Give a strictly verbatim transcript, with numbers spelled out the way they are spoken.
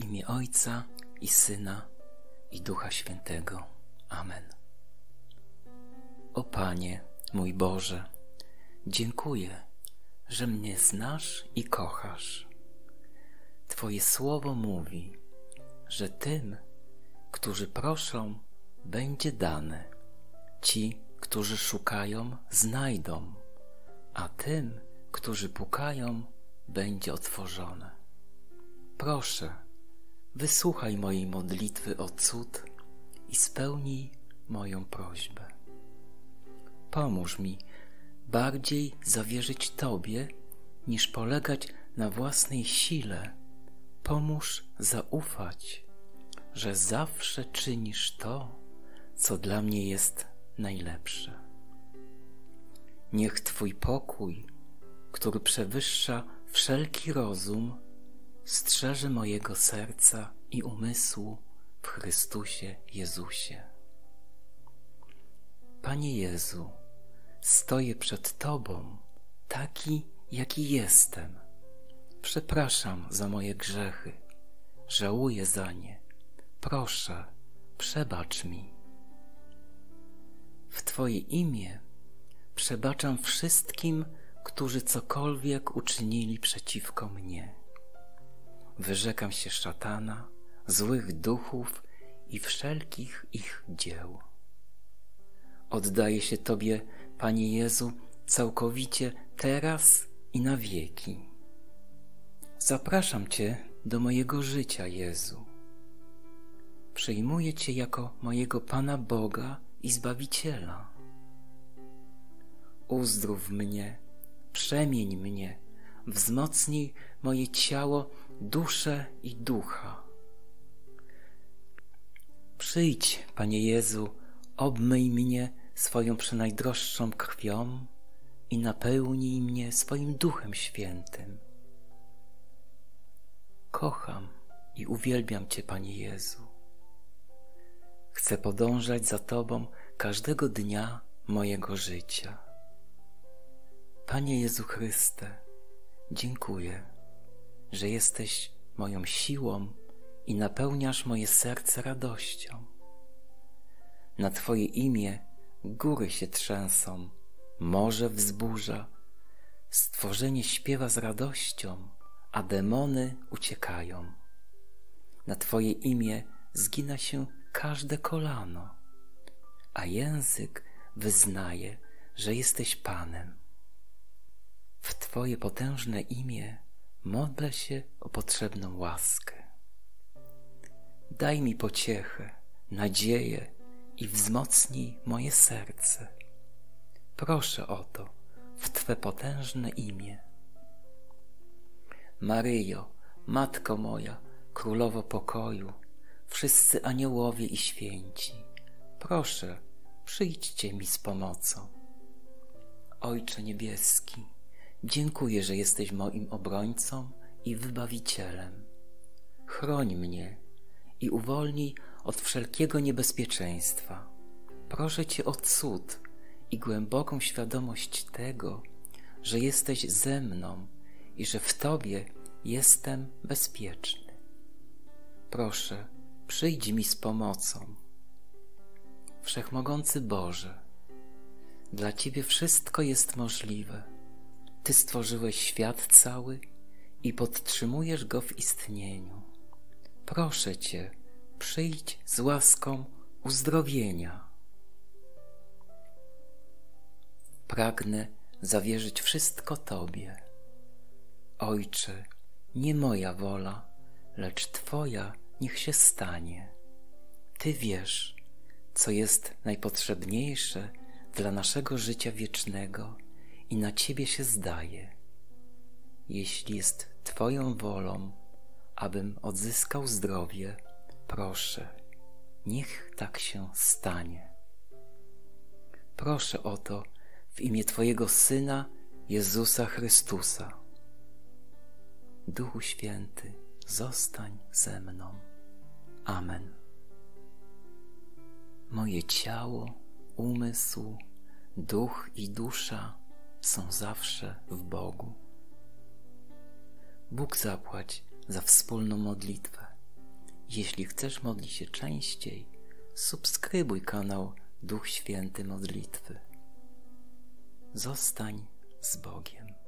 imię Ojca i Syna i Ducha Świętego. Amen. O Panie, mój Boże, dziękuję, że mnie znasz i kochasz. Twoje słowo mówi, że tym, którzy proszą, będzie dane. Ci, którzy szukają, znajdą, a tym, którzy pukają, będzie otworzone. Proszę, wysłuchaj mojej modlitwy o cud i spełnij moją prośbę. Pomóż mi bardziej zawierzyć Tobie, niż polegać na własnej sile. Pomóż zaufać, że zawsze czynisz to, co dla mnie jest najlepsze. Niech Twój pokój, który przewyższa wszelki rozum, strzeże mojego serca i umysłu w Chrystusie Jezusie. Panie Jezu, stoję przed Tobą taki, jaki jestem. Przepraszam za moje grzechy, żałuję za nie. Proszę, przebacz mi. W Twoje imię przebaczam wszystkim, którzy cokolwiek uczynili przeciwko mnie. Wyrzekam się szatana, złych duchów i wszelkich ich dzieł. Oddaję się Tobie, Panie Jezu, całkowicie teraz i na wieki. Zapraszam Cię do mojego życia, Jezu. Przyjmuję Cię jako mojego Pana Boga i Zbawiciela. Uzdrów mnie, przemień mnie, wzmocnij moje ciało, duszę i ducha. Przyjdź, Panie Jezu, obmyj mnie swoją przenajdroższą krwią i napełnij mnie swoim Duchem Świętym. Kocham i uwielbiam Cię, Panie Jezu. Chcę podążać za Tobą każdego dnia mojego życia. Panie Jezu Chryste, dziękuję, że jesteś moją siłą i napełniasz moje serce radością. Na Twoje imię góry się trzęsą, morze wzburza, stworzenie śpiewa z radością, a demony uciekają. Na Twoje imię zgina się każde kolano, a język wyznaje, że jesteś Panem. W Twoje potężne imię modlę się o potrzebną łaskę. Daj mi pociechę, nadzieję i wzmocnij moje serce. Proszę o to w Twe potężne imię. Maryjo, Matko moja, Królowo pokoju, wszyscy aniołowie i święci, proszę, przyjdźcie mi z pomocą. Ojcze niebieski, dziękuję, że jesteś moim obrońcą i wybawicielem. Chroń mnie i uwolnij od wszelkiego niebezpieczeństwa. Proszę Cię o cud i głęboką świadomość tego, że jesteś ze mną i że w Tobie jestem bezpieczny. Proszę, przyjdź mi z pomocą. Wszechmogący Boże, dla Ciebie wszystko jest możliwe. Ty stworzyłeś świat cały i podtrzymujesz go w istnieniu. Proszę Cię, przyjdź z łaską uzdrowienia. Pragnę zawierzyć wszystko Tobie. Ojcze, nie moja wola, lecz Twoja niech się stanie. Ty wiesz, co jest najpotrzebniejsze dla naszego życia wiecznego i na Ciebie się zdaje. Jeśli jest Twoją wolą, abym odzyskał zdrowie, proszę, niech tak się stanie. Proszę o to w imię Twojego Syna, Jezusa Chrystusa. Duchu Święty, zostań ze mną. Amen. Moje ciało, umysł, duch i dusza są zawsze w Bogu. Bóg zapłać za wspólną modlitwę. Jeśli chcesz modlić się częściej, subskrybuj kanał Duch Święty Modlitwy. Zostań z Bogiem.